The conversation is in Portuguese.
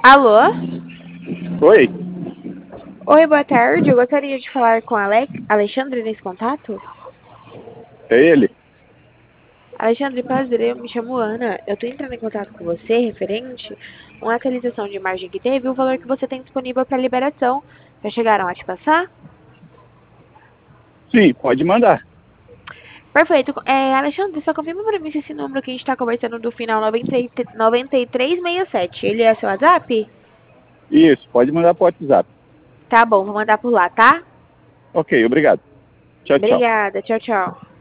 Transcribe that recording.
Alô? Oi, Oi, boa tarde. Eu gostaria de falar com Alexandre nesse contato. é ele? Alexandre, prazer, eu me chamo Ana. Eu estou entrando em contato com você referente a uma atualização de imagem que teve e o valor que você tem disponível para liberação. Já chegaram a te passar? Sim, pode mandar. Perfeito. Alexandre, só confirma para mim se esse número que a gente está conversando do final 9367, ele é seu WhatsApp? Isso, pode mandar para o WhatsApp. Tá bom, vou mandar por lá, tá? Ok, obrigado. Tchau, tchau. Obrigada. Tchau, tchau.